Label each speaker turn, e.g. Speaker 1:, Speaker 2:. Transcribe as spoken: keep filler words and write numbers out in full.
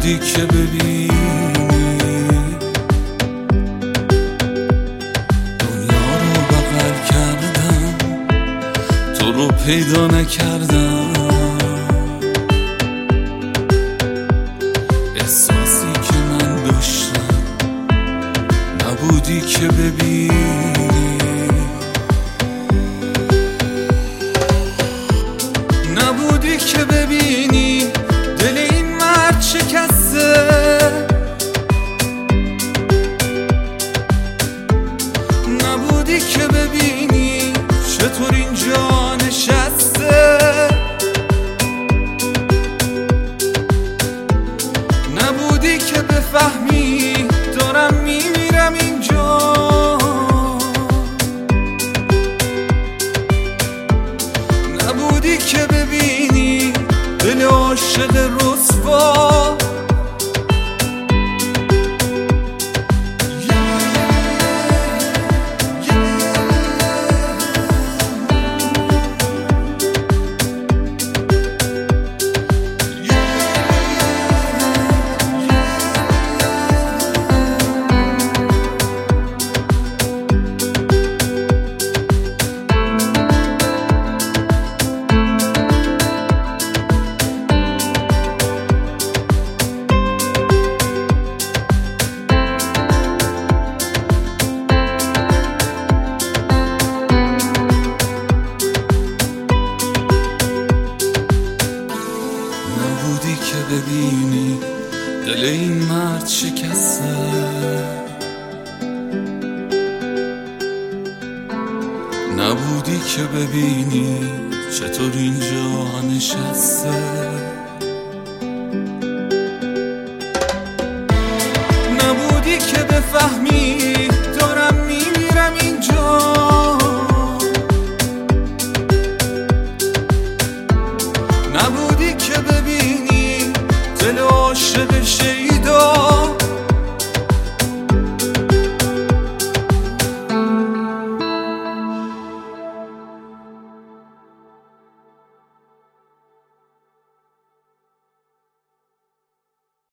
Speaker 1: نبودی که ببینی دنیا رو بغل کردم، تو رو پیدا نکردم. احساسی که من داشتم نبودی که ببینی. نبودی که ببینی دل این مرد شکسته، نبودی که ببینی چطور اینجا نشسته، نبودی که بفهمی دارم میمیرم اینجا، نبودی که ببینی دل عاشق رسوا. نبودی که ببینی دل این مرد شکسته، نبودی که ببینی چطور اینجا نشسته، نبودی که بفهمی